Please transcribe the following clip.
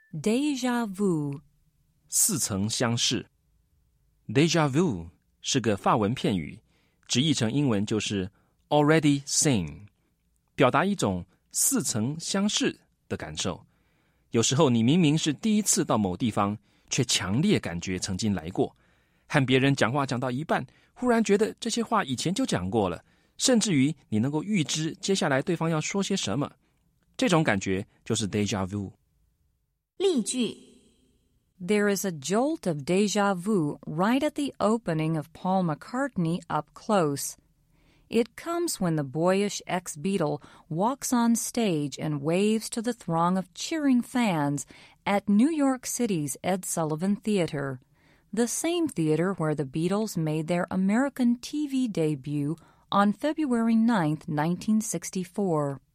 Déjà vu. 似曾相识。Déjà vu 是个法文片语，直译成英文就是 already seen， 表达一种似曾相识的感受。有时候你明明是第一次到某地方，却强烈感觉曾经来过。和别人讲话讲到一半，忽然觉得这些话以前就讲过了，甚至于你能够预知接下来对方要说些什么。这种感觉就是 déjà vu。 例句 There is a jolt of déjà vu right at the opening of Paul McCartney Up Close. It comes when the boyish ex-Beatle walks on stage and waves to the throng of cheering fans at New York City's Ed Sullivan Theater, the same theater where the Beatles made their American TV debut on February 9, 1964.